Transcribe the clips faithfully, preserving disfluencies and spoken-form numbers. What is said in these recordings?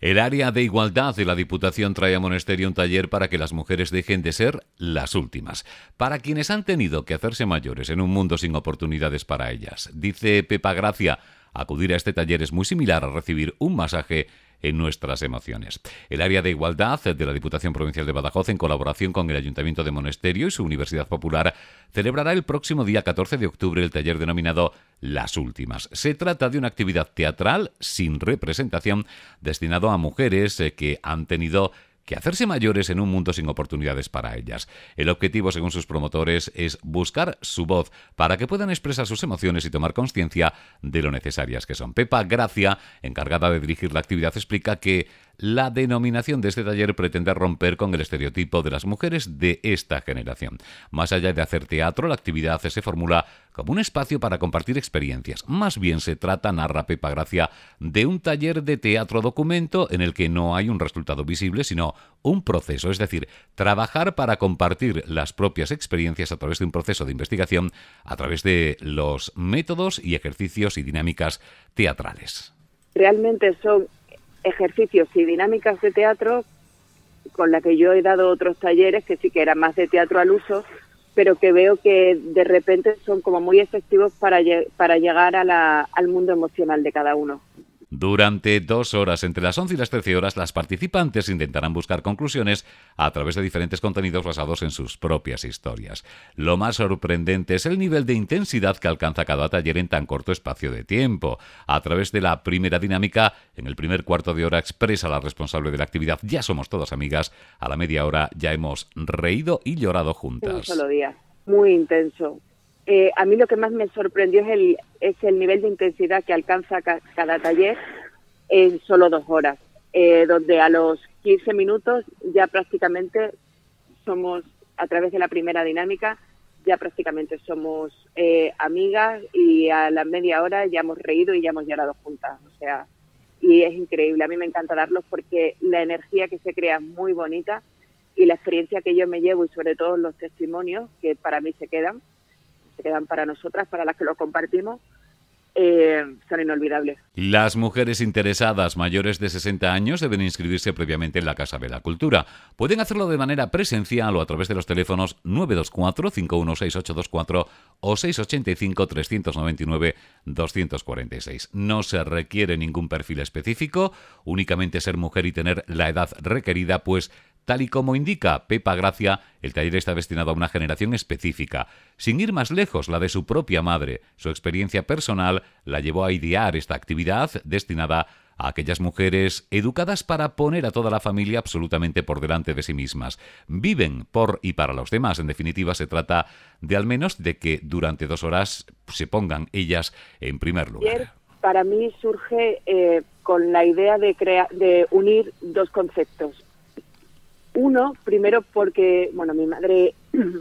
El área de igualdad de la Diputación trae a Monesterio un taller para que las mujeres dejen de ser las últimas. Para quienes han tenido que hacerse mayores en un mundo sin oportunidades para ellas. Dice Pepa Gracia, acudir a este taller es muy similar a recibir un masaje en nuestras emociones. El área de igualdad de la Diputación Provincial de Badajoz, en colaboración con el Ayuntamiento de Monesterio y su Universidad Popular, celebrará el próximo día catorce de octubre el taller denominado Las Últimas. Se trata de una actividad teatral sin representación destinado a mujeres eh, que han tenido que hacerse mayores en un mundo sin oportunidades para ellas. El objetivo, según sus promotores, es buscar su voz para que puedan expresar sus emociones y tomar conciencia de lo necesarias que son. Pepa Gracia, encargada de dirigir la actividad, explica que la denominación de este taller pretende romper con el estereotipo de las mujeres de esta generación. Más allá de hacer teatro, la actividad se formula como un espacio para compartir experiencias. Más bien se trata, narra Pepa Gracia, de un taller de teatro documento en el que no hay un resultado visible, sino un proceso, es decir, trabajar para compartir las propias experiencias a través de un proceso de investigación, a través de los métodos y ejercicios y dinámicas teatrales. Realmente son ejercicios y dinámicas de teatro con la que yo he dado otros talleres que sí que eran más de teatro al uso, pero que veo que de repente son como muy efectivos para, para llegar a la, al mundo emocional de cada uno. Durante dos horas, entre las once y las trece horas, las participantes intentarán buscar conclusiones a través de diferentes contenidos basados en sus propias historias. Lo más sorprendente es el nivel de intensidad que alcanza cada taller en tan corto espacio de tiempo. A través de la primera dinámica, en el primer cuarto de hora expresa la responsable de la actividad: ya somos todas amigas. A la media hora ya hemos reído y llorado juntas. Un solo día, muy intenso. Eh, a mí lo que más me sorprendió es el, es el nivel de intensidad que alcanza ca cada taller en solo dos horas, eh, donde a los quince minutos ya prácticamente somos, a través de la primera dinámica, ya prácticamente somos eh, amigas, y a la media hora ya hemos reído y ya hemos llorado juntas. O sea, y es increíble. A mí me encanta darlos porque la energía que se crea es muy bonita, y la experiencia que yo me llevo, y sobre todo los testimonios que para mí se quedan, se quedan para nosotras, para las que lo compartimos, eh, son inolvidables. Las mujeres interesadas mayores de sesenta años deben inscribirse previamente en la Casa de la Cultura. Pueden hacerlo de manera presencial o a través de los teléfonos nueve dos cuatro, cinco uno seis, ocho dos cuatro o seis ocho cinco, tres nueve nueve, dos cuatro seis. No se requiere ningún perfil específico, únicamente ser mujer y tener la edad requerida, pues tal y como indica Pepa Gracia, el taller está destinado a una generación específica. Sin ir más lejos, la de su propia madre. Su experiencia personal la llevó a idear esta actividad destinada a aquellas mujeres educadas para poner a toda la familia absolutamente por delante de sí mismas. Viven por y para los demás. En definitiva, se trata de al menos de que durante dos horas se pongan ellas en primer lugar. Para mí surge eh, con la idea de, crea de unir dos conceptos. Uno, primero porque, bueno, mi madre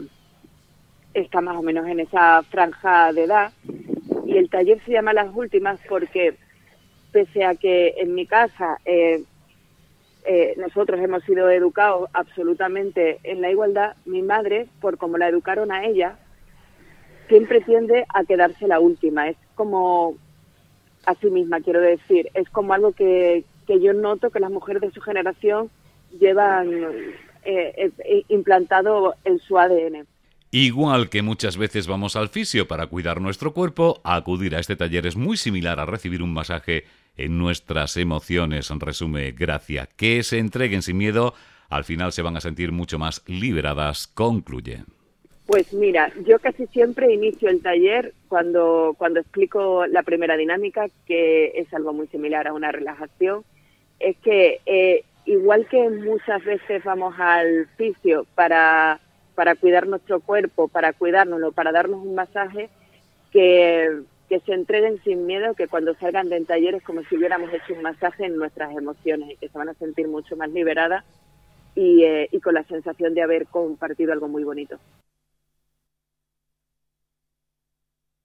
está más o menos en esa franja de edad, y el taller se llama Las Últimas porque, pese a que en mi casa eh, eh, nosotros hemos sido educados absolutamente en la igualdad, mi madre, por como la educaron a ella, siempre tiende a quedarse la última. Es como a sí misma, quiero decir, es como algo que, que yo noto que las mujeres de su generación llevan eh, eh, implantado en su A D N. Igual que muchas veces vamos al fisio para cuidar nuestro cuerpo, acudir a este taller es muy similar a recibir un masaje en nuestras emociones, resume Gracia. Que se entreguen sin miedo, al final se van a sentir mucho más liberadas, concluye. Pues mira, yo casi siempre inicio el taller cuando, cuando explico la primera dinámica, que es algo muy similar a una relajación. Es que eh, igual que muchas veces vamos al fisio para, para cuidar nuestro cuerpo, para cuidárnoslo, para darnos un masaje, que, que se entreguen sin miedo, que cuando salgan del taller es como si hubiéramos hecho un masaje en nuestras emociones, y que se van a sentir mucho más liberadas y, eh, y con la sensación de haber compartido algo muy bonito.